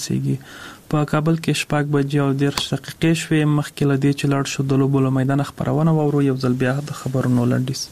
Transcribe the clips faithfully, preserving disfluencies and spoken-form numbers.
سیږي. په کابل کې شپږ بجې او دېرش دقیقې شوې. مخکې له دې چې لاړ شو د لوبو له میدانه خپرونه واورو، یو ځل بیا د خبرونو لنډیز.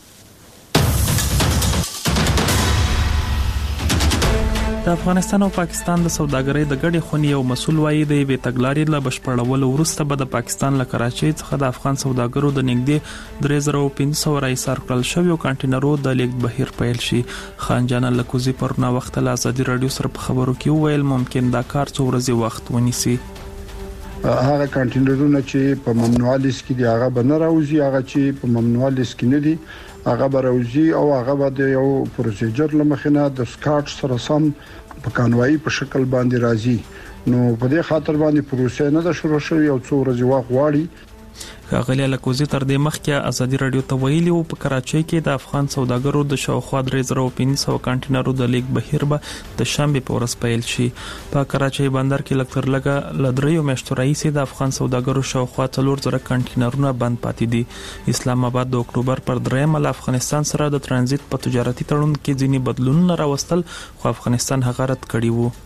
د افغانستان او پاکستان د سوداګرۍ د ګډې خونې یو مسؤل وایي د یوې تګلارې له بشپړولو وروسته به د پاکستان له کراچۍ څخه د افغان سوداګرو د نږدې درې زره پنځه سوه راایسار کړل شویو کانټینرو د لیږد بهیر پیل شي. خان جان لکوزي پر نا وخت له ازادي رادیو سره په خبرو کې وویل ممکن دا کار څو ورځې وخت ونیسي. هغه کانټینرونه چې په ممنوع لیست کې دي هغه به نه راوځي، هغه چې په ممنوع لیست کې نه دي هغه به راوځي او هغه به د یو پروسیجر لمخینه د سکاټ سره سم په قانوني په شکل باندې راځي. نو په دې خاطر باندې پروسه نه ده شروع شوې او څو ورځې وخت غواړي. ښاغلي لکوزي تر دې مخکې ازادي رادیو ته ویلي وو په کراچۍ کې د افغان سوداګرو د شاوخوا درې زره پنځه سوه کانټینرو د لیږد بهیر به د شنبې په ورځ پیل شي. په کراچۍ بندر کې لږ تر لږه له دریو میاشتو راهیسې د افغان سوداګرو شاوخوا څلور زره کانټینرونه بند پاتې دي. اسلام آباد د اکتوبر پر دریمه له افغانستان سره د ترانزیت په تجارتي تړون کې ځینې بدلونونه راوستل، خو افغانستان هغه رد کړي وو.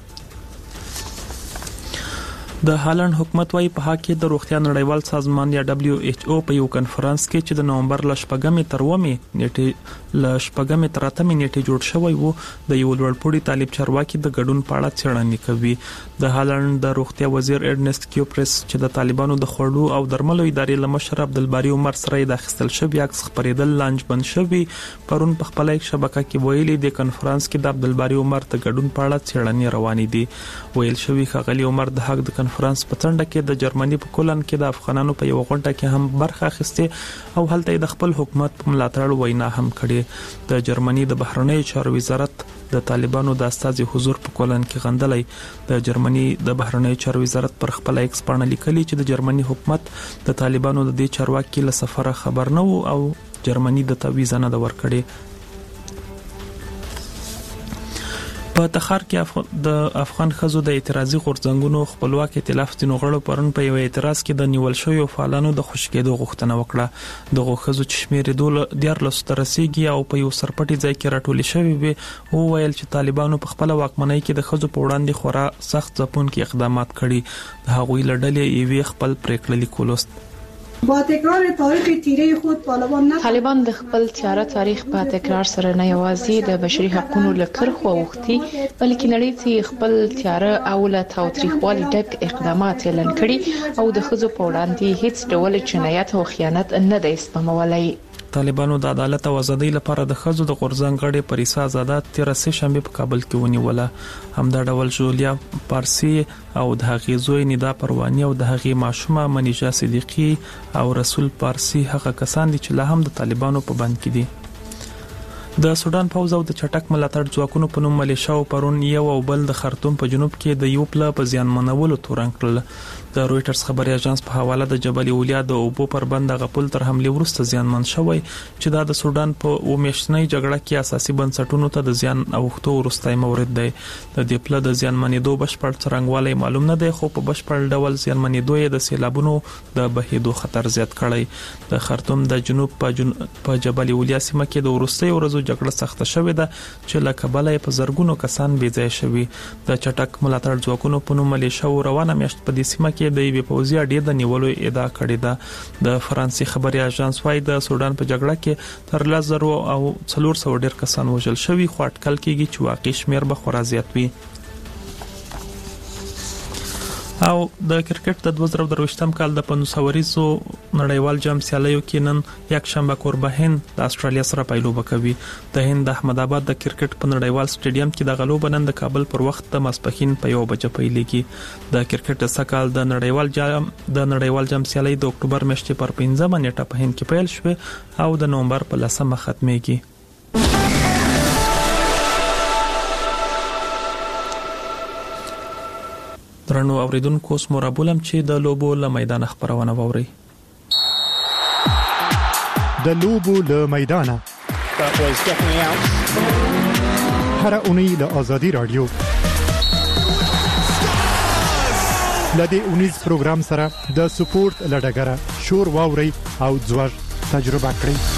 د هالند حکومت وايي په حق کې د روغتیا نړیوال سازمان یا دبليو ایچ او په یو کانفرنس کې چې د نومبر ل شپږمې تر اوومې نیټې ل شپږمې تر اتمې نیټې جوړ شوی وو د یو لوړپوړي طالب چارواکي د ګډون په اړه څېړنې کوي. د هالند د روغتیا وزیر ایرنست کیوپرس چې د طالبانو د خوړو او درملو ادارې لمشر عبدالباری عمر سره د اخیستل شوی عکس خبرېدل لانج بند شوی پرون په خپل شبکه کې ویلي د کانفرنس کې د عبدالباری عمر د ګډون په اړه څېړنې روانې دي. ویل شوی ښاغلي عمر د حق د کانفرنس په څنډه کې د جرمني په کولن کې د افغانانو په یو غونډه کې هم برخه اخیسته او هلته د خپل حکومت په ملاتړ وینا هم کړې. د جرمني د بهرنیو چارو وزارت د طالبانو د استازي حضور په کولن کې غندلې. د جرمني د بهرنیو چارو وزارت پر خپل ایکس باندې لیکلي چې د جرمني حکومت د طالبانو د دې چارواکي له سفره خبر نه وو او جرمني د تعویض نه د ورکړې. په تخار کې د افغان ښځو د اعتراضي غورځنګونو خپلواک ائتلاف ځینو غړو پرون په یو اعتراض کې د نیول شویو فعالانو د خوشی کېدو غوښتنه وکړه. دغه ښځو چې شمېر یې دیارلسو ته رسیږي او په یو سرپټي ځای کې راټولې شوې وي وویل چې طالبانو په خپله واکمنۍ کې د ښځو په وړاندې خورا سخت ځپونکي اقدامات کړي. د هغوی له ډلې یوې خپل پریکړه لیک ولوست. با تکرار تاریخ تیره خود طالبان نه طالبان د خپل تیاره تاریخ په تکرار سره نه یوازې د بشري حقوقو لکرخ وختي بلکې نړۍ ته خپل تیاره او له تاوتریخوالي ډک اقدامات اعلان کړي او د ښځو په وړاندې هیڅ ډول جنایت او خیانت نه دی سپمولای. طالبانو د عدالت او ازادۍ لپاره د ښځو د غورځنګ غړي پریسا آزاده تیر سه شنبه په کابل کې ونیوله. همدا ډول جولیا پارسی او د هغې زوی ندا پروانی او د هغې ماشومه منیجا صدیقی او رسول پارسی هغه کسان دي چې لا هم د طالبانو په بند کې دي. د سودان پوځ او د چټک ملاتړ ځواکونو په نوم ملیشاو پرون یو او بل د خرطوم په جنوب کې د یو پله په زیانمنولو تورن کړل. د رويټرز خبري اژانس په حواله د جبل اولیا د اوبو پر بند غپل تر حمله ورسته زیانمن شوی چې دا د سودان په ومیشتنۍ جګړه کې اساسي بنسټونو ته د زیان اوختو ورستای مورد دی. د دې پله د زیانمنېدو بشپړ څرنګوالی معلوم نه دی خو په بشپړ ډول زیانمنېدو یې د سیلابونو د بهېدو خطر زیات کړی. د خرطوم د جنوب په جن... په جبل اولیا سیمه کې د ورستۍ ورځو جګړه سخته شوې ده چې له کبله په زرګونو کسان بې ځای شوي. د چټک ملاتړ ځواکونو په نوم ملیشاو روانه میاشت په دې سیمه کې د یوې پوځي اډې د نیولو ادعا کړې ده. د فرانسې خبري اژانس وايي د سودان په جګړه کې تر لس زره او څلور سوه ډېر کسان وژل شوي خو اټکل کېږي چې واقعي شمېر به خورا زیات وي. او د کرکټ د دوه زره درویشتم کال د پنځوس اوریزو نړیوال جام سیالیو کې نن یک شنبه کوربه هند د استرالیا سره پیلوبه کوي. د هند د احمد آباد د کرکټ په نړیوال سټیډیم کې د غلوب نن د کابل پر وخت د ماسپښین په یو بجه پیلېږي. د کرکټ د سکال د نړیوال جام د نړیوال جام سیالي د اکتوبر میاشتې پر پنځمه نیټه په هند کې پیل شوه او د نومبر په لسمه ختمېږي. درنو اوریدونکو اوس مو رابولم چې د لوبو له میدان خبرونه ووري. د لوبو له میدان هر اونۍ له آزادي رادیو لدې اونیز پروګرام سره د سپورت لډګره شور واوري او ځوړ تجربه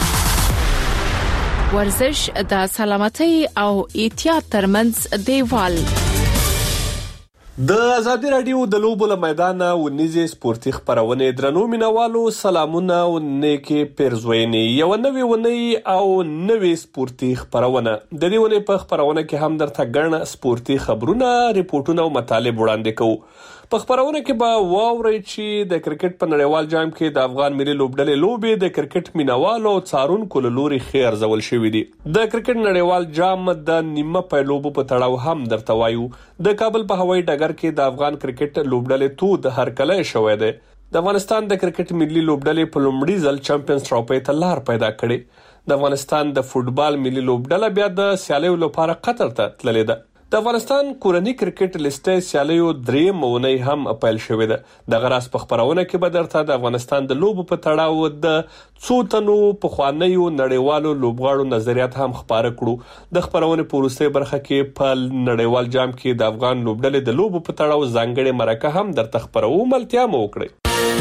کړئ. ورزش د سلامتۍ او احتیاط ترمنځ دیوال د ازادي رادیو د لوبو له میدانه ونیزې سپورتي خبرونه درنو مینوالو سلامونه او نیکي پیرزوینې یو نوې ونی او نوې سپورتي خبرونه د دې ونی په خبرونه کې هم درته ګڼ سپورتي خبرونه ریپورتونه او مطالب وړاندې کوو. په خبرونه کې به واورئ چې د کرکټ په نړیوال جام کې د افغان ملي لوبډلې لوبې د کرکټ مینوالو او څارونکو له لوري ښه ارزول شوې دي. د کرکټ نړیوال جام د نیمه پیلوبو په تړاو هم درته وایو. د کابل په هوایي ډګر کې د افغان کرکټ لوبډلې تو د هرکله شوې ده. د افغانستان د کرکټ ملي لوبډلې په لومړي ځل چمپیونز ټرافي ته لار پیدا کړې. د افغانستان د فوتبال ملي لوبډله بیا د سیالیو لپاره قطر ته تللې ده. د افغانستان کورنی کرکټ لیستې سیالیو درې مونې هم اپیل شوې ده. د غراس په خبرونه کې به درته د افغانستان د لوبو په تړاو د څو تنو په خوانیو نړیوالو لوبغاړو نظریات هم خبره کړو. د خبرونه په وروستۍ برخه کې په نړیوال جام کې د افغان لوبډلې د لوبو په تړاو ځانګړي مرکه هم درته خبرو ملتیا مو وکړي.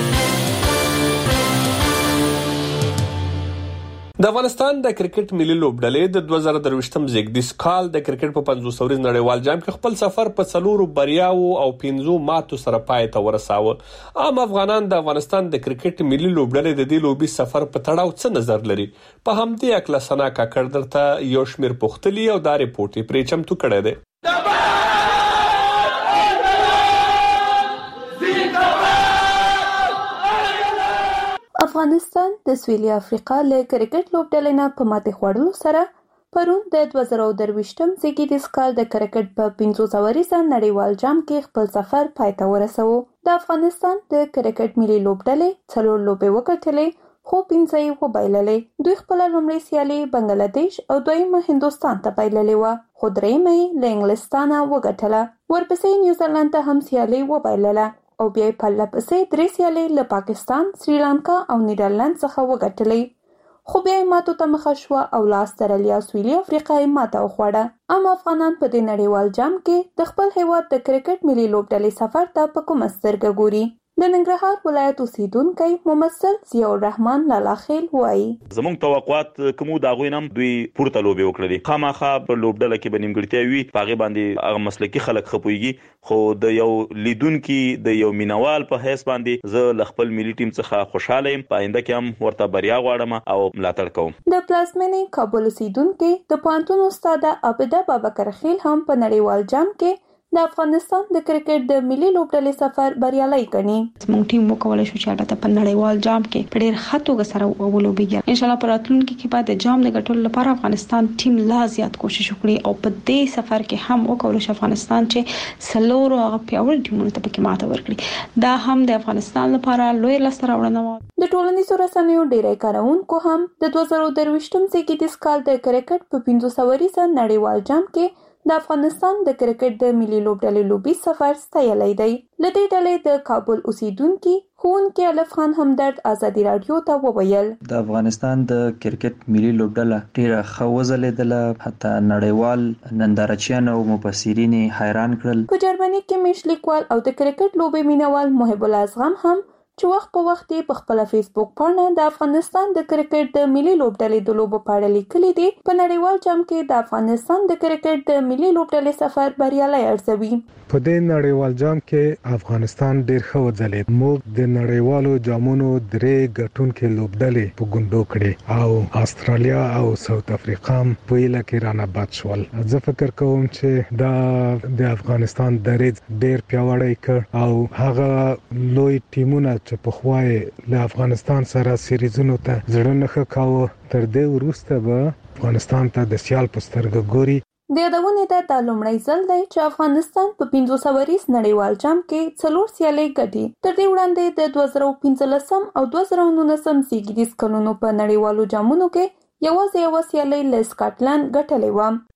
د افغانستان د کرکټ ملي لوبډلې د دوه زره درویشتم زیږدیز کال د کرکټ په پنځوس اوريز نړیوال جام کې خپل سفر په څلورو بریاو او پنځو ماتو سره پای ته ورساوه. عام افغانان د افغانستان د کرکټ ملي لوبډلې د دې لوبي سفر په تړاو څه نظر لري؟ په همدې اکله سنا کاکړ درته یو شمیر پوښتلي او دا ریپورت پرې چمتو کړی دی. افغانستان د سویلي افریقا له کرکټ لوبډلې نه په ماتې خوړلو سره پرون د دوه زره درویشتم زیږدیز کال د کرکټ په پنځوس اوریزه نړیوال جام کې خپل سفر پای ته ورساوه. د افغانستان د کرکټ ملي لوبډلې څلور لوبې وګټلې خو پنځه یې وبایللې. دوی خپل لومړی سیالي بنگلاديش او دویمه هندوستان ته بایللې و خو درېیمه یې له انګلستان وګټله. ورپسې نیوزیلند ته هم سیالي وبایلله او بیا په لپسې درې سیالۍ له پاکستان، سریلانکا او نیدرلند څخه وګټلې. خو بیا ماتو ته مخه شوه او له استرالیا او سویلي افریقا یې ماته وخوړه. عام افغانان په دې نړیوال جام کې د خپل هیواد د کرکټ ملي لوبډلې سفر ته په کومه سترګه ګوري؟ د ننګرهار ولایت اوسیدونکی ممثل ضیاء الرحمن لالاخیل وایي زموږ توقعات کومو دا غوینم دوی پورته لوبي وکړي. خامخا په لوبډله کې بنیمګړتیا وي پاغه باندې هغه مسلکي خلک خپويږي خو د یو لیدونکو د یو مینوال په حیث باندې زه ل خپل ملي ټیم څخه خوشاله یم. پاینده کې هم ورته بریا غواړم او ملاتړ کوم. د پلازمینې کابل اوسیدونکو د پوهنتون استاد عابده بابکر خیل هم په نړیوال جام کې د افغانستان د کرکټ د ملي لوبډلې سفر بریالي کړي. موږ ټیم وکولای شو چې البته په نړیوال جام کې په ډېر ښه توګه سره ولوبېږي. ان شاء الله په راتلونکي کې به د جام د ګټلو لپاره افغانستان ټیم لا زیات کوشش وکړي او په دې سفر کې هم وکولای شي افغانستان چې سلور او پیاوړي ټیمونو ته پکې ماته ورکړي. دا هم د افغانستان لپاره لوی لاسته راوړنه و. د ټولنیزو رسنیو ډیری کارونکو هم د دوه زره درویشتم زیږدیز کال د کرکټ په پنځوس اوریزه نړیوال جام کې د افغانستان د کرکټ د ملي لوبډلې لوبي سفر ستایلی دی. له دې ډلې د کابل اوسیدونکي ښوونکی الف خان همدرد ازادي رادیو ته وویل د افغانستان د کرکټ ملي لوبډله ډیره ښه وځلېدله. حتی نړیوال نندارچیان او مبصرین حیران کړل. په جرمني کې مش لیکوال او د کرکټ لوبي مینوال محب الازغم هم چې وخت په وخت یې په خپل فیسبوک پاڼه د افغانستان د کرکټ د ملي لوبډلې د لوبو په اړه لیکلي دي. په نړیوال جام کې د افغانستان د کرکټ د ملي لوبډلې سفر بریالي ارزوي. په دې نړیوال جام کې افغانستان ډیر ښه وځلید. موږ د نړیوالو جامونو درې ګټونکو لوبډلې په ګوندو کړې او استرالیا او ساوث افریقا په یله کې رانه باد شول. زه فکر کوم چې دا د افغانستان دریځ ډیر پیاوړی کړ او هغه لوی ټیمونه چې په خوای له افغانستان سره سیریزونو ته زړه نه ښکاوه تر دې وروسته به افغانستان ته د سیال په سترګه ګوري. د یادونې ده دا لومړی ځل دی چې افغانستان په پنځوس اوریز نړیوال جام کې څلور سیالۍ ګټي. تر دې وړاندې د دوه زره پنځلسم او دوه زره نولسم زیږدیز کلونو په نړیوالو جامونو کې یوازې یوه سیالۍ له سکاټلند ګټلې وه.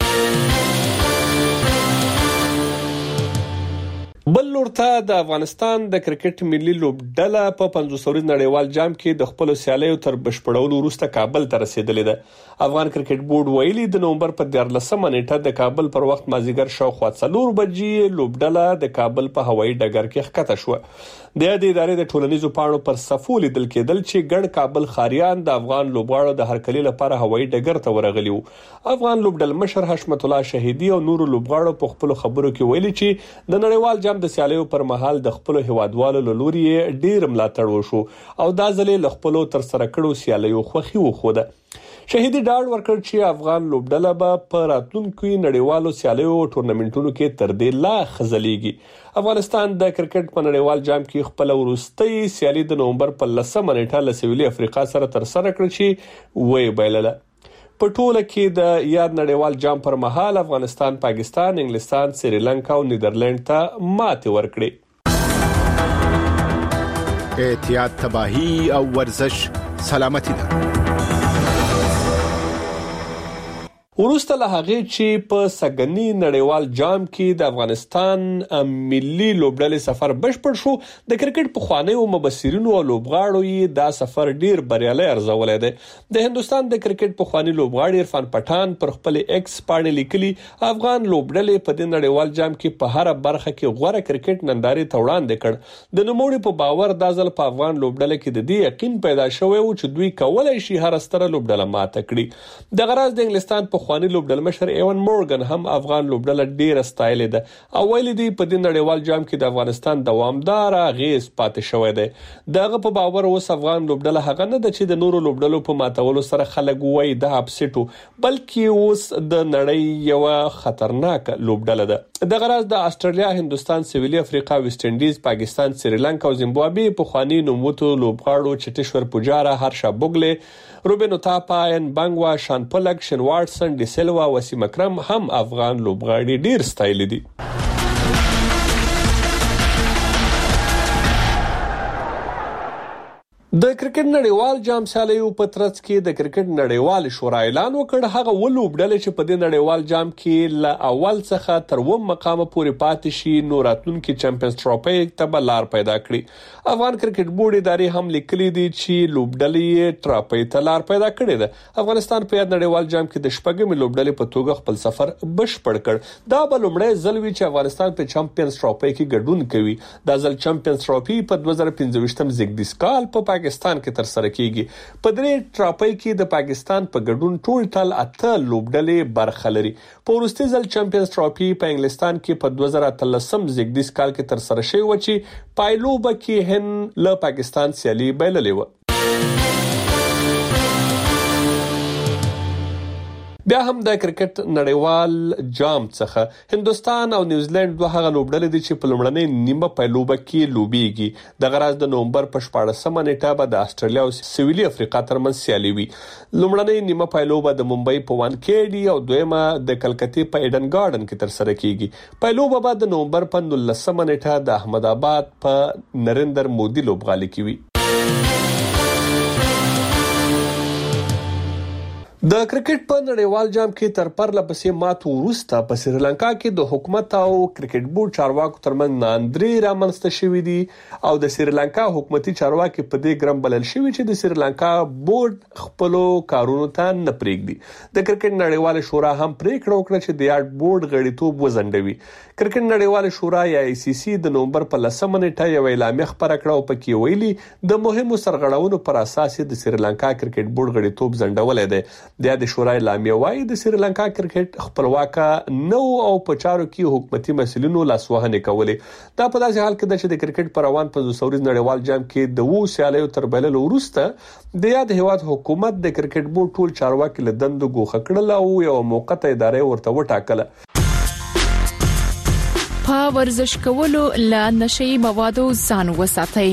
بل لورته د افغانستان د کرکټ ملي لوبډله په پنځوس اوريز نړیوال جام کې د خپل سیالیو تر بشپړولو وروسته کابل ته رسیدلې ده. افغان کرکټ بورډ ویلي د نومبر په دیارلسمه نیټه د کابل پر وخت مازیګر شاوخوا څلور بجې لوبډله د کابل په هوایي ډګر کې ښکته شوه. د دې ادارې د ټولنیزو پاڼو پر صفو لیدل کېدل چې ګڼ کابل خاریان د افغان لوبغاړو د هرکلي لپاره هوایي ډګر ته ورغلي وو. افغان لوبډل مشر حشمت الله شهیدی او نور لوبغاړو په خپل خبرو کې ویلي چې د نړیوال جام افغانستان د سیالیو پر مهال د خپل هوادوالو لوري ډیر ملاتړ وشو او دا ځلې ل خپل تر سره کړو سیالیو خوخي وخوده. شهیدي ډاډ ورکړ چې افغان لوبډله به په راتلونکو نړیوالو سیالیو ټورنمنټونو کې تر دې لا خزلېږي. افغانستان د کرکټ په نړیوال جام کې خپل وروستي سیالي د نومبر په لسمه نیټه له سویلي افریقا سره تر سره کړ چې وې بایلله. په ټوله کې د یاد نړیوال جام پر مهال افغانستان، پاکستان، انګلستان، سریلانکا او نیدرلند ته ماتې ورکړې. احتیاط، تباہی او ورزش سلامتی ده. ورسته له هغه چې په سګنی نړیوال جام کې د افغانستان ملي لوبډلې سفر بشپړ شو، د کرکټ په خوانیو مبصرینو او لوبغاړو یې دا سفر ډیر بریالي ارزولې ده. د هندستان د کرکټ په خواني لوبغاړي عرفان پټان پر خپل ایکس باندې لیکلي افغان لوبډلې په د نړیوال جام کې په هر برخه کې غوړه کرکټ ننداري ته وړاندې کړ. د نوموړي په باور دا ځل په افغان لوبډلې کې د دې یقین پیدا شوی و چې دوی کولای شي هر ستره لوبډله ماته کړي. د غراز د انګلستان په خواني لوبډل مشر ایوان مورګن هم افغان لوبډله ډیره ستایلې ده او ویلي دی په دې نړیوال جام کې د افغانستان دوامدار اغیز پاتې شوی دی. دغه په باور اوس افغان لوبډله هغه نه ده چې د نورو لوبډلو په ماتولو سره خلک وایي د اپسټو، بلکې اوس د نړۍ یو خطرناک لوبډله ده. د غراز د استرالیا، هندستان، سویلي افریقا، ویسټ انډیز، پاکستان، سریلانکا او زیمبابوې په خواني نوموتو لوبغاړو چټیشور پوجارا، هرشا بوګلې، روبینو تاپا، ان بنګوا، شان پلک، شن واټسن، ډي سیلوا، وسیم اکرم هم افغان لوبغاړي ډیر ستایل دي. د کرکټ نړیوال جام سیالیو په ترڅ کې د کرکټ نړیوال شورا اعلان وکړ هغه ولوبډلې چې په دې نړیوال جام کې ل اول څخه تر اووم مقام پورې پاتې شي نو راتلونکي چمپیونز ټرافي ته بلار پیدا کړي. افغان کرکټ بورډ ادارې هم لیکلي دي چې لوبډلې ټرافي ته لار پیدا کړې ده. افغانستان په نړیوال جام کې د شپږمې لوبډلې په توګه خپل سفر بشپړ کړ. دا به لومړی ځل وي چې افغانستان په چمپیونز ټرافي کې ګډون کوي. دا ځل چمپیونز ټرافي په دوه زره پنځه زیږدیز کال په پاکستان کې تر سره کیږي. په درې ټراپي کې د پاکستان په ګډون ټول اته لوبډلې برخه لري. په وروستي ځل چمپیونز ټرافي په انګلستان کې په دوه زره اتلسم زیږدیز کال کې تر سره شوی و چې پایلوبه کې هند له پاکستان سیالي بایللې و. بیا هم د کرکټ نړیوال جام څخه هندستان او نیوزیلند دوه هغه لوبډلې دي چې په لومړنۍ نیمه پایلوبه کې لوبيږي. د غراز د نومبر په شپاړسمه نیټه به د استرالیا او سویلي افریقا ترمنځ سیالي وي. لومړنۍ نیمه پایلوبه د ممبئی په وانکېډي او دویمه د کلکتې په ایډن ګارډن کې تر سره کیږي. پایلوبه به د نومبر په نولسمه نیټه د احمد آباد په نریندر مودي لوبغالي کې وي. د کرکټ په نړیوال جام کې تر پرله پسې ماتو وروسته په سریلانکا کې د حکومت او کرکټ بورډ چارواکو ترمنځ ناندري رامنځته شوې دي او د سریلانکا حکومتي چارواکي په دې ګرم بلل شوی چې د سریلانکا بورډ خپل کارونو ته نه پریږدي. د کرکټ نړیوال شورا هم پریکړه وکړه چې د یاد بورډ غړیتوب وزندوي. کرکټ نړیوال شورا یا ای سی سی د نومبر په لسمه نیټه یو اعلامیه خبره کړه او پکې ویلي د مهمو سرغړونو پر اساس د سریلانکا کرکټ بورډ غړیتوب ځنډولې ده. د د شورای اعلامیه وايي د سریلانکا کرکټ خپلواک نو او په چارو کې حکومتي مسؤلینو لاسوهنه کولې. دا په داسې حال کې چې د کرکټ په روان په زوسوري نړیوال جام کې د وو سیالیو تر بلل وروسته د یاد هیواد حکومت د کرکټ بورډ ټول چارواکي له دندو ګوښه کړل او یو موقته ادارې ورته وټاکله. په ورزش کولو له نشي موادو ځان وساتئ.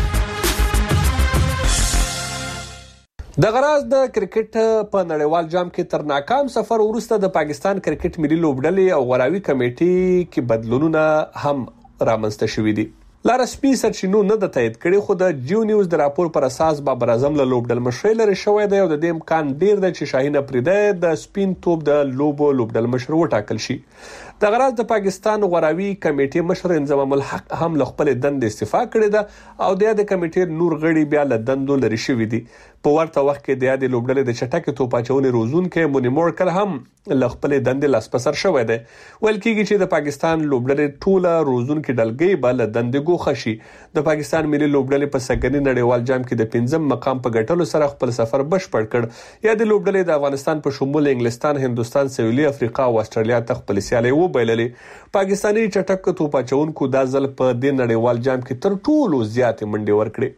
د غراز د کرکټ په نړیوال جام کې تر ناکام سفر وروسته د پاکستان کرکټ ملي لوبډلې او غراوي کمیټې کې بدلونونه هم رامنځته شوي دي. لا رسمي سرچینو نه د تایید کړي خو د جیو نیوز د راپور پر اساس بابر اعظم له لوبډل مشر لري شوی دی او د دې امکان ډیر دی چې شاهین افریدی د سپین توپ د لوبو لوبډل مشر وټاکل شي. د غراز د پاکستان غراوي کمیټې مشر انضمام الحق هم له خپل دند استعفا کړې ده او د دې کمیټې نور غړي بیا له دندو لري شوی دي. په ورته وخت کې د دې لوبډلې د چټک توپاچونې روزونکو مونی مورکر هم له خپل دند لاس پسر شوی دی. ول کېږي چې د پاکستان لوبډلې ټوله روزونکو ډلګي بل دند ګوښه شي. د پاکستان ملي لوبډلې په سګنی نړیوال جام کې د پنځم مقام په ګټلو سره خپل سفر بشپړ کړ. یا د لوبډلې د افغانستان په شمول انګلستان، هندستان، سویلي افریقا او استرالیا ته خپل سیالي وبایللې. پاکستاني چټک توپ اچونکو دا ځل په د نړیوال جام کې تر ټولو زیاتې منډې ورکړې.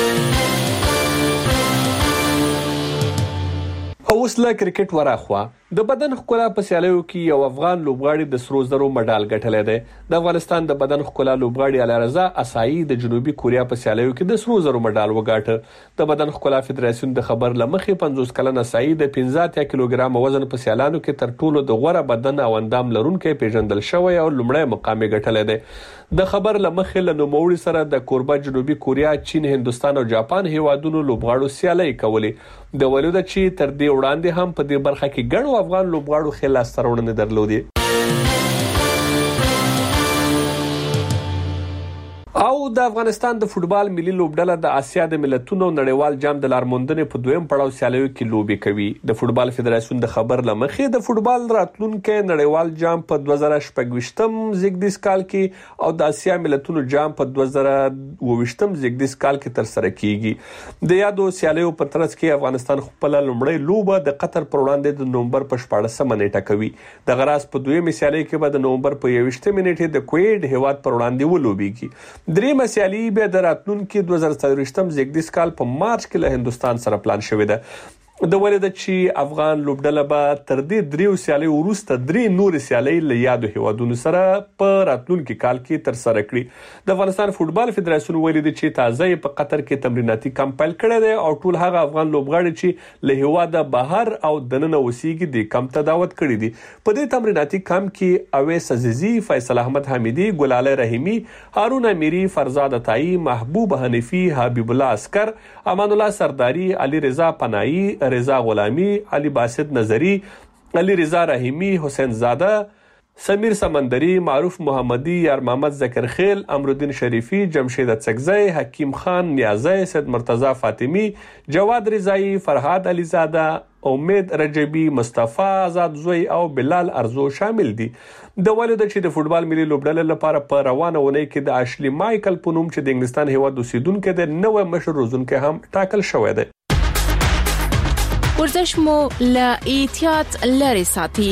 اوس له کرکټ وراخوا د بدن ښکلا په سیالیو کې یو افغان لوبغاړي د سرو زرو مډال ګټلی دی. د افغانستان د بدن ښکلا لوبغاړي علارضا اسایی د جنوبي کوریا په سیالیو کې د سرو زرو مډال وګاټه. د بدن ښکلا فدراسیون د خبر لمخې پنځوس کلن اسایی د پنځه اتیا کیلوګرام وزن په سیالانو کې تر ټولو د غوړه بدن او اندام لرونکي پیژندل شوی او لومړی مقام یې ګټلی دی. د خبر لمخې له نوموړي سره د کوربه جنوبي کوریا، چین، هندستان او جاپان هیوادونو لوبغاړو سیالي کولې. د ولیدو چې تر دې وړاندې هم په دې برخه کې ګڼو افغان لوبغاړو ښه لاسته راوړنې درلودې. او د افغانستان د فوټبال ملي لوبډله د آسیا د ملتونو نړیوال جام د لارموندنې په دویم پړاو سیالیو کې لوبې کوي. د فوټبال فدراسیون د خبر لمخې د فوټبال راتلونکي نړیوال جام په دوه زره شپږویشتم زیږدیز کال کې او د آسیا ملتونو جام په دوه زره اووه ویشتم زیږدیز کال کې ترسره کیږي. د یادو سیالیو په ترڅ کې افغانستان خپل لومړی لوبه د قطر پر وړاندې د نومبر په شپاړسمه نیټه کوي. د غراس په دویمه سیالي کې به د نومبر په یوویشتمه نیټه د کویت هیواد پر وړاندې ولوبېږي. درېمه سیالي به د راتلونکي دوه زره څلوېښتم زیږدیز کال په مارچ کې له هندستان سره پلان شوې ده. د ولیدو چې افغان لوبډله به تر دې دریو سیالي وروسته درې نور سیالي له یادو هیوادونو سره په راتلونکي کال کې ترسره کړي. د افغانستان فوټبال فدراسیون ویلي دی چې تازه په قطر کې تمریناتي کمپ پیل کړی دی او ټول هغه افغان لوبغاړي چې له هیواده بهر او دننه اوسېږي د کمپ ته دعوت کړي دي. په دې تمریناتي کمپ کې اویس عزیزی، فیصل احمد حمیدی، ګلالي رحیمی، هارون امیری، فرزاد عطایی، محبوب حنیفی، حبیب الله عسکر، امان الله سرداری، علی رضا پناهی، رضا غلامی، علی باسط نظری، علی رضا رحیمی، حسین زاده، سمیر سمندری، معروف محمدی، یار محمد ذکرخیل، امرالدین شریفی، جمشید اڅکزی، حکیم خان نیازی، سید مرتضی فاطمی، جواد رضایی، فرهاد علیزاده، امید رجبی، مصطفی آزاد زوی او بلال ارزو شامل دي. د ولیدو چې د فوټبال ملي لوبډلې لپاره په روانه ونې کې د اشلی مایکل په نوم چې د انګلستان هیواد اوسیدونکو د نوې مشر روزونکو هم ټاکل شوی دی. ورزش مو له احتیاط لري ساتي.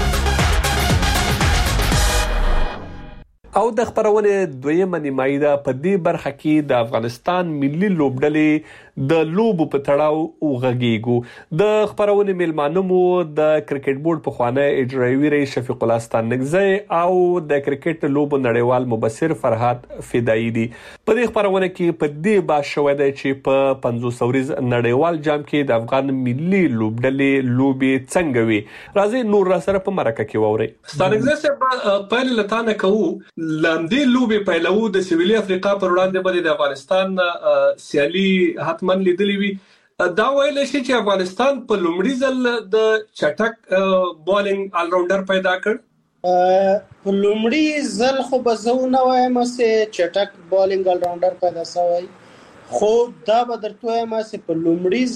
او د خبرونه دویمه نیمایي ده په دې برخه کې د افغانستان ملي لوبډلې د لوبو په تړاو وغږیږو. د خبرونه میلمانه مو د کرکټ بورډ په خوانه اجرایي رئیس شفیق الله ستانکزی او د کرکټ لوبو نړیوال مبصر فرهاد فدایی دي. په دې خبرونه کې په دې باندې شوې ده چې په پنځوس ورځ نړیوال جام کې د افغان ملي لوبډلې لوبي څنګه وي. راځي نور را سره په مرکه کې ووري. ستانکزی صاحب په لټانه کوو لاندې لوبي پیلو د سویلي افریقا پر وړاندې باندې د افغانستان سیالي حتمن لیدلې وي. دا ویل شي چې افغانستان په لومړي ځل د چټک بالینګ آل راونډر پیدا کړ. په لومړي ځل خو به زه نه وایم چې چټک بالینګ آل راونډر پیدا شوی، خو دا به درته وایم چې په لومړي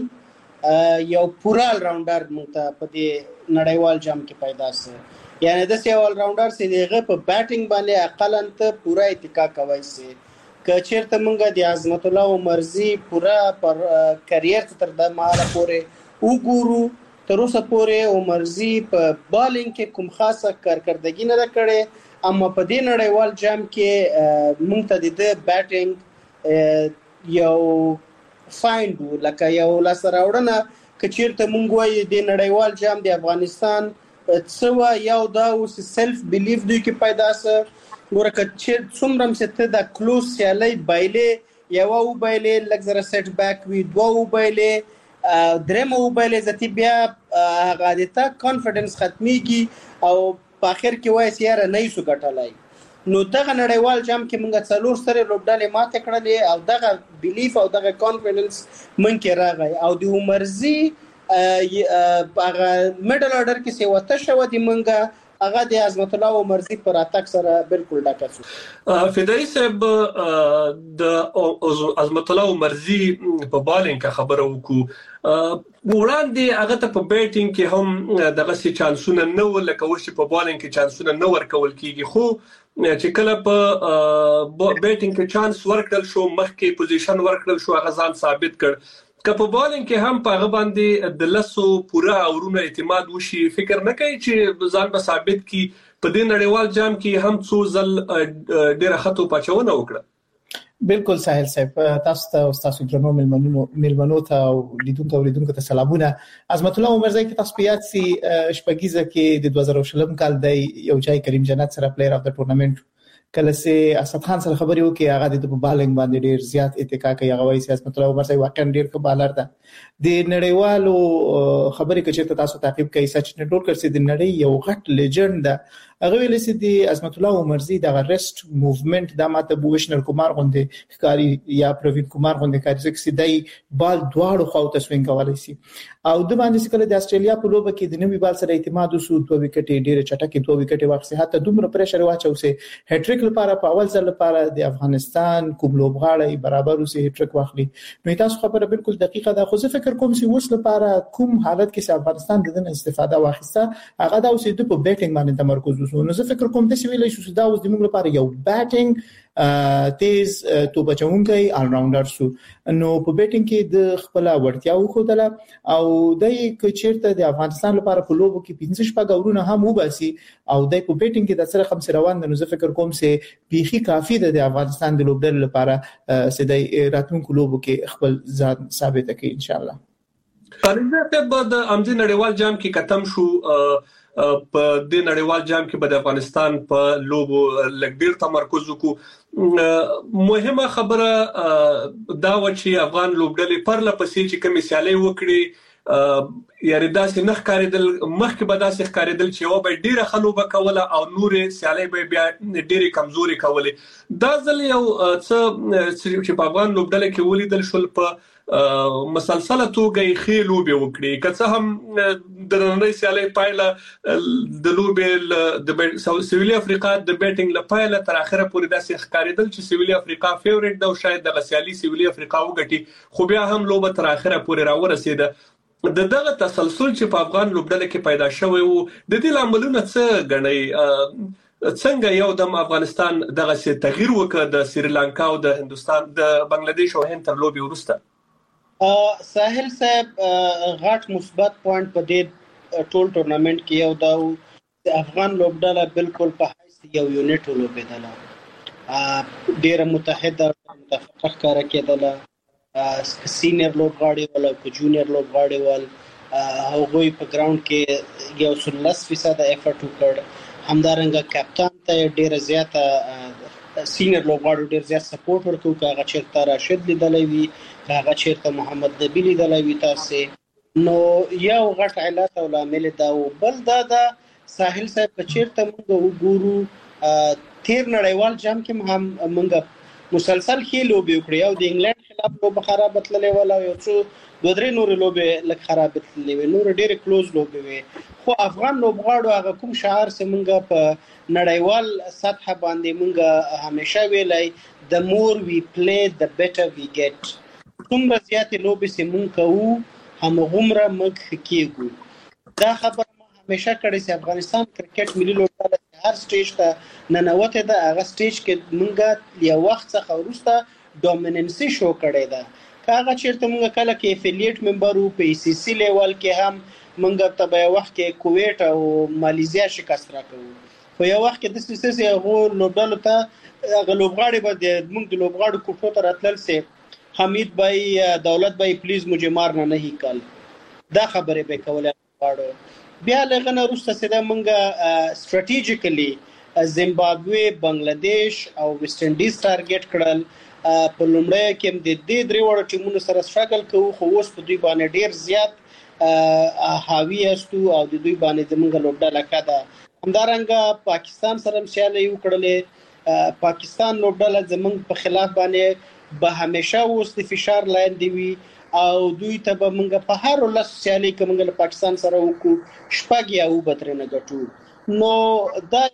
ځل یو پوره آل راونډر موږ ته په دې نړیوال جام کې پیدا شو. یعنی د سی آل راونډر سي دغه په بیټینګ باندې اقل انت پورا اتکا کوي سي که چیرته مونږه د عظمت الله عمرزي پورا پر کرییر تر د مهاله پورې وګورو تر اوسه پورې عمرزي په بالینګ کې کوم خاصه کارکردګي نه کړې، اما په دې نړیوال جام کې مونږ ته د بیټینګ یو فایند لکه یو لاسره وړنه که چیرته مونږ وایي د نړیوال جام د افغانستان څوا یو دا اوس سیلف بیلیف دوی کې پیدا سه ورکه چې څومره چې ته د کلوز سیالي بایلې یو او بایلې لګزره سیټ بیک وی دوه او بایلې درېم او بایلې ځتی بیا هغه د کانفیډنس ختميږي او په اخر کې وایي سیاره نه یې سو ګټلای. نو دغه نړیوال جام کې موږ څلور سره لوبډلې ماته کړلې او دغه بیلیف او دغه کانفیډنس مونږ کې راغی او د عمرزي هغه میډل اورډر کې سی وته شو د منګه هغه د عظمت الله عمرزي پر اتاک سره بالکل ډاکه شو. فدایی صاحب د عظمت الله عمرزي په بالینګ خبره وکړو، وړاندې هغه ته په بیټینګ کې هم دغه سي چانسونه نه ولکه وشي په بالینګ کې چانسونه نه ورکول کیږي، خو چې کله په بیټینګ کې چانس ورکړل شو مخکې پوزیشن ورکړل شو هغه ځان ثابت کړ که په بالینګ کې هم په هغه باندې د لسو پوره اورونه اعتماد وشي فکر نه کوي چې ځان به ثابت کی په دې نړیوال جام کې هم څو ځل ډېر خطو پچونه وکړه بالکل ساحل صاحب تاسو ته او تاسو درنو ملمنو ملمنو ته او لیدونکو او لیدونکو ته سلامونه عظمت الله عمرزی کې تاسو پیات سي شپږیزه کې د دوه زره شلم کال د یو ځای کریم جنت سره پلیئر اف د ټورنمنت کله سي اسد خان سره خبرې وکي هغه د بالینګ باندې ډیر زیات اتکا کوي هغه وایي عظمت الله عمرزی واقعا ډیر ښه بالر ده د نړیوالو خبرې کوي چې تاسو تعقیب کوي سچ ټنډولکر سي د نړۍ یو غټ لیجند ده هغه ویل سي د عظمت الله عمرزی د ریسټ موومېنټ د ماته بوشنر کومار غوندې ښکاری یا پروین کومار غوندې کاری چې دای بال دواړو خو ته سوینګ کولای شي او د باندې کله د استرالیا په لوبه کې د نوې بال سره اعتماد وسو دوه وکټې ډیره چټکې دوه وکټې واخیسته حتی دومره پریشر واچو سي هټریک لپاره په اول ځل لپاره د افغانستان کوم لوبغاړي برابر وسي هټریک واخلي نو تاسو خبره بالکل دقیقه ده خو زه فکر کوم چې اوس لپاره کوم حالت کې افغانستان د دې استفاده واخیسته هغه دا اوس د په بیټینګ باندې تمرکز نو زه فکر کوم چې ویلای شو دا اوس د موږ لپاره یو بیټینګ تیز تو بچونکي آل راوندر سو نو په بیټینګ کې د خپل وړتیاو خودله او د کچیرته د افغانستان لپاره په لوبو کې پنځه شپږ اورونه هم وباسي او د په بیټینګ کې د سره خمس روان نو زه فکر کوم چې بيخي کافي ده د افغانستان د لوبډل لپاره سدای راتلونکو لوبو کې خپل ځان ثابت کړي ان شاء الله پرځه په د امځي نړیوال جام کې ختم شو په د نړیوال جام کې د افغانستان په لوبو لګډیر تمرکز وکړو مهمه خبره دا و چې افغان لوبډلې پر لپسې چې کوم سیالي وکړي یاري داسې نخ کاریدل مخکې به داسې ښکاریدل چې و به ډیره خلوبه کوله او نورې سیالي به بیا ډیره کمزوري کوله دا ځل یو څه چې په افغان لوبډلې کې ولیدل شول په مسلسله توګه خې لوبي وکړي که څه هم د نړۍ سیالي پایله د لوبي د سویلي افریقا د بیټینګ لپاره تر اخره پورې داسې ښکاریدل چې سویلي افریقا فیورټ ده او شاید د سیالي سویلي افریقا وګټي خو بیا هم لوبه تر اخره پورې راورسېده د دغه تسلسل چې په افغان لوبډله کې پیدا شوی وو د دې لاملونه څه غني څنګه یو د افغانستان دغه څه تغییر وکړ د سریلانکا او د هندستان د بنگلاديش او هند تر لوبي ورسته ساحل صاحب غټ مثبت پوینټ په دې ټول ټورنمنت کې یو دا افغان لوبډله بالکل په حیث یو یونټ لوبېدله ډېر متحده متفق کار کېدله سینیئر لوبغاړي ولا کو جونیئر لوبغاړي ول هغوی په ګراوند کې یو سلس فیصد افورت وکړ همدارنګه کپتان ته ډېر زیاته سینیئر لوبغاړي ډېر زیات سپورټ ورکوي هغه چیرته راشد لیدلې وي هغه چیرته محمد نبی لیدلې وي تاسو نو یو غټ علت او لامل دا و بل دا دا ساحل صاحب په چیرته موږ وګورو تیر نړیوال جام کې هم موږ مسلسل کې لوبي وکړو او د انګلند خلاف لوبه خراب تللې ولا یو څو دوه درې نور لوبه لک خراب تللې وي نور ډېر کلوز لوبه وي خو افغان لوبغاړو هغه کوم شعار سه موږ په نړیوال سطح باندې موږ همیشه ویلای the more we play the better we get څومره زیات لوبې سه موږ کوو همغومره موږ کېږو دا خبره ما همیشه کړې چې افغانستان کرکټ ملي لوبډله هر سټیج ته ننوته ده هغه سټیج کې موږ یو وخت څخه وروسته ډومیننسي شو کړې ده کاغه چیرته موږ کله کې افیلیټ ممبر او په سی سی لیول کې هم موږ ته به وخت کې کویت او مالیزیا شکست راکړو خو یو وخت کې د سیسي هغه لوبډله ته هغه لوبغاړي به د موږ د لوبغاړو کوټو ته راتلل سي حمید بھائی دولت بھائی پلیز مجھے مارنا نہیں کل دا خبره به کوله غواړو بیا لغنه روسته سده مونږه سټریټیجیکلی زیمبابوے بنگلاديش او ویسټ انډیز ټارګټ کړل په لومړی کې د دې درې وړو ټیمونو سره سټراګل کوو خو اوس په دوی باندې ډیر زیات حاوی استو او د دوی باندې زمونږ لوبډله کده همدارنګه پاکستان سره مشاله یو کړل پاکستان لوبډله زمونږ په خلاف باندې به همیشه اوس د فشار لاندې وي او دوی ته به موږ په هر ولس سیالي کې موږ له پاکستان سره وکړو شپږ یا او بترنه ګټو نو دا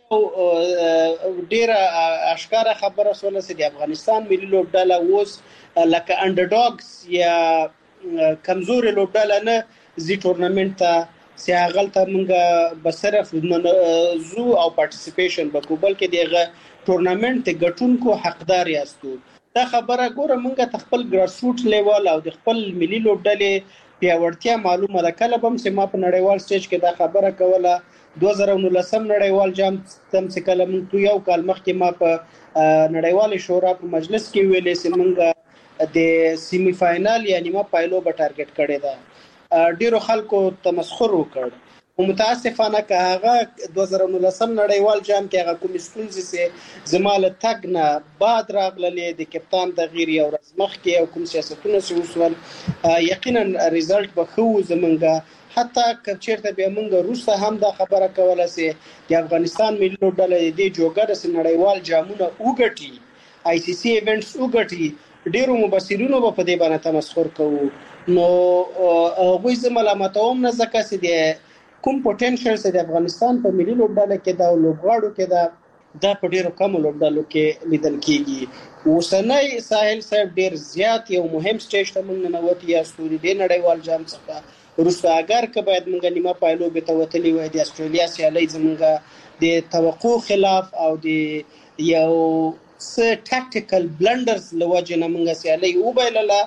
یو ډیره اشکاره خبره سول چې د افغانستان ملي لوبډله اوس لکه انډرډاګز یا کمزوري لوبډله نه زی ټورنمنت ته سیاغل ته مونږ بصرف زو او پارټیسیپیشن وکوبل کې دیغه ټورنمنت ګټونکو حقدار یاستو. دا خبره ګوره مونږ ته خپل ګراس روټ لیول او د خپل ملي لوبډلې پیاوړتیا معلومه ده. کله به چې ما په نړیوال سټیج کې دا خبره کوله دوه زره نولسم نړیوال جام تم چې کله موږ یو کال مخکې ما په نړیوال شورا په مجلس کې ویلې چې موږ د سیمی فائنل یعنی ما پایلو به ټارګټ کړی دا. ډیرو خلکو تمسخر وکړ او متاسفانه که هغه دوه زره نولسم نړیوال جام کې هغه کوم ستونزې سي زماله تګ نه بعد راغللې د کپتان تغییر او رسمخ کې او کوم سیاستونه سي وسول یقینا ریزلټ به خو زمونږه حتی کچیرته به موږ روسه هم دا خبره کوله سي د افغانستان ملي لوبډله د جوګر سره نړیوال جامونه وګټي آی سی سی ایونټس وګټي ډیرو مبصرینو په دې باندې تمسخر کوو نو هغه زموږ ملامتوم نه ځکه چې د کوم پوتنشل چې د افغانستان په ملي لوبډله کې دا لوبغاړو کې دا د په ډیرو کم لوبډلو کې لیدل کیږي. اوسنۍ ساحل صاحب ډیر زیات یو مهم سټیج ته موږ نه وتی یا ستوري د نړیوال جام څخه روسه اگر که باید موږ نیمه پایلو به توتلی وای د استرالیا سیالي زموږ د توقع خلاف او د یو س ټاکټیکل بلندرز لوجه نه موږ سیالي وبایلله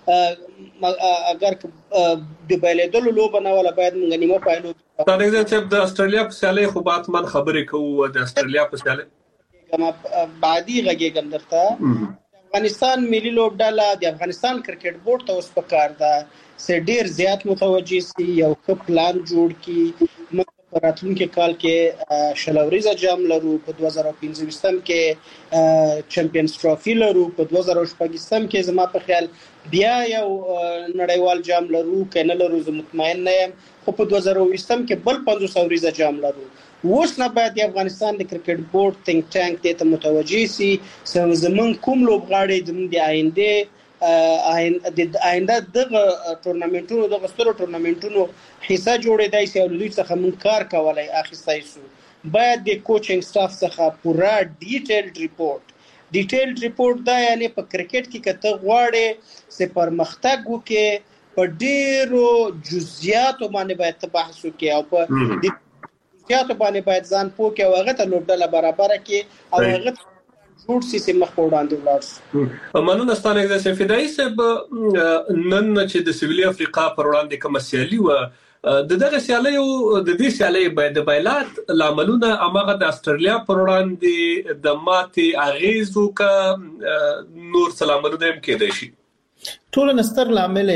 اگر د بایلېدلو لوب نه ولا باید موږ نیمه پایلو دا چې د استرالیا په سیالي خو باتمن خبرې کوو د استرالیا په سیالي کما بعدي غږی ګندرته افغانستان ملي لوبډله د افغانستان کرکټ بورډ ته اوس پکار ده سه ډیر زیات متوجي سي یو ښه پلان جوړ کی. موږ راتلونکي کال کې شلوریزه جام لرو په دوه زره پنځه کې چمپیونز ټرافي لرو په دوه زره شپږ کې زما په خیال بیا یو نړیوال جام لرو کنه لرو زه مطمئن نه یم خو په دوه زره کې بل پنځوس اوریزه جام لرو. اوس نه باید د افغانستان د کرکټ بورډ تھنک ټانک ته متوجي سي زمون کوم لوبغاړي د آینده د آینده دغه ټورنمنټونو دغه سترو ټورنمنټونو حصہ جوړېدای شي او دوی څخه مونږ کار کولای اخیستای شو. باید د کوچینګ سټاف څخه پورا ډیټیلډ ریپورت ډیټیلډ ریپورت دا یعنی په کرکټ کې کته غواړي چې پرمختګ وکړي په ډیرو جزئیاتو باندې باید بحث وکړي او په جزئیاتو باندې باید ځان پوکي او هغه ته لوبډله برابر کړي او هغه جوړ سي چې مخ په وړاندې ولاړ. مننه ستاسو اگزیکټیو فدای صاحب نن چې د سویلي افریقا پر وړاندې کوم سیالي و د دغه سیالي او د دې سیالي باید د بایلات لاملونه امغه د استرالیا پر وړاندې د ماتې اغیزو کا نور سلامونه هم کېدای شي. ټول نستر لامل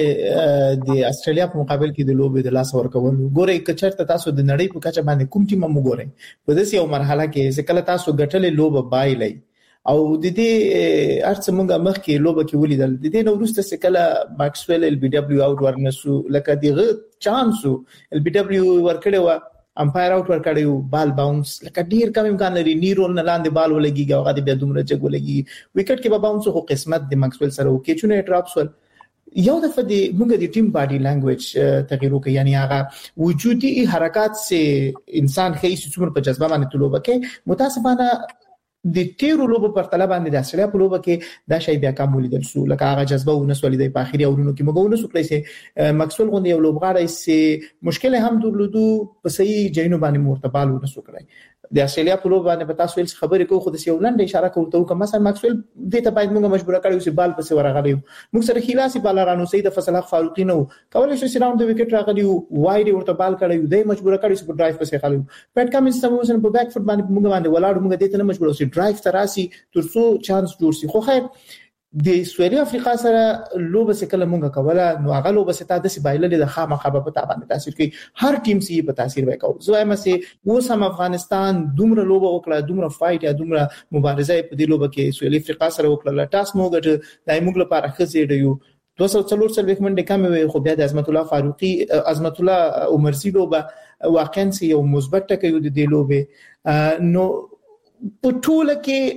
د استرالیا په مقابل کې د لوبې د لاس ورکول ګوري کچرته تاسو د نړۍ په کچه باندې کوم ټیم مو ګوري په داسې یو مرحله کې چې کله تاسو ګټلې لوب بایلای او د دې ارڅ مونږه مخ کې لوب کې ولیدل د دې نو وروسته چې کله ماکسویل ال بي دبليو اوټ ورنسو لکه دغه چانسو ال بي دبليو ورکړی و امپایر اوټ ورکړیو بال باونس لکه ډیر کم امکان لري نیرون نه لاندې بال ولګي او غادي بیا دومره چګ ولګي وکټ کې به باونس خو قسمت د ماکسویل سره وکړي چونه ډراپس ول یو دفعه د موږ د ټیم باډي لانګویج تغیر وکړي یعنی هغه وجودي حرکت سے انسان خیس څومره په جذبه باندې طلوع وکړي متاسفانه د تیرو لوبو پر طلب باندې د استرالیا په لوبه کې دا شی بیا کم ولیدل شو لکه هغه جذبه ونسولې د اخیری اورونو کې موږ ونسو کړی سي ماکسویل غوندي یو لوبغاړی سي مشکل هم درلودو په صحیح جینو باندې مرتبال ونسو کړی د استرالیا په لوبه باندې پتا سویل خبرې کوي خو د سیولند اشاره کوي ته کوم مثلا ماکسویل دې ته باید موږ مجبور کړو چې بال پسې ورغلی موږ سره خلاصي بالرانو سید فصله فاروقی نو کولای شي راوند د وکټ راغلی وایډ ورته بال کړی دی مجبور کړو چې په ډرایو پسې خالو پټ کمنس سموسن په بیک فوټ باندې موږ باندې ولاړو موږ دې ته نه مجبور اوسې ډرایو تراسي ترڅو چانس جوړ شي خو خیر د سویلي افریقا سره لوبه سکله مونږه کوله نو هغه لوبه ستا د سبایلې د خامخا په پتا باندې تاثیر کوي هر ټیم سي په تاثیر وکاو زه هم سي و سم افغانستان دومره لوبه وکړه دومره فایټ یا دومره مبارزه په دې لوبه کې سویلي افریقا سره وکړه ټاس موږ د موږ لپاره خزې دیو دوه سوه څلور څلوېښت منډې کم وي خو بیا د عظمت الله فاروقي عظمت الله عمرزي لوبه واقعا سي یو مثبت ټکی د دې لوبه نو په ټوله کې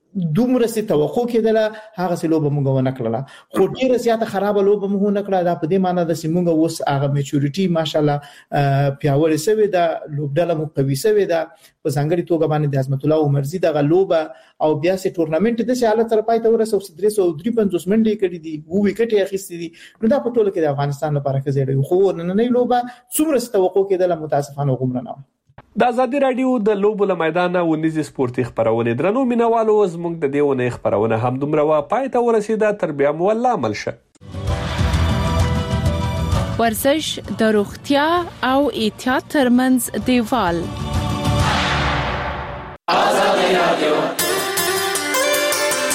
دومره سي توقع کېدله هغه سي لوبه موږ ونه کړله خو ډیره زیاته خراب لوبه موږ ونه کړه دا په دې معنی د سیمونګ اوس هغه میچورټي ماشالله پیاوړی سوي دا لوبډله مو قوي سوي دا په ځانګړي توګه باندې د عظمت الله عمرزي دغه لوبه او بیا سي ټورنمنت د سي حالت تر پای ته ورسو درې سوه درې پنځوس منډې کړې دي وو وکټ یې اخیستې دي نو دا په ټوله کې د افغانستان لپاره کې زیړې خو نن نه لوبه څومره توقع کېدله متاسفانه غومره نه د ازادي رادیو د لوبو له میدانه ونیزي سپورتي خبرونه درنو مینوالو زموږ د دیونه خبرونه هم دومره وا پای ته ورسیده تر بیا مو الله عمل شه ورزش د روغتیا او احتیاط ترمنځ دیوال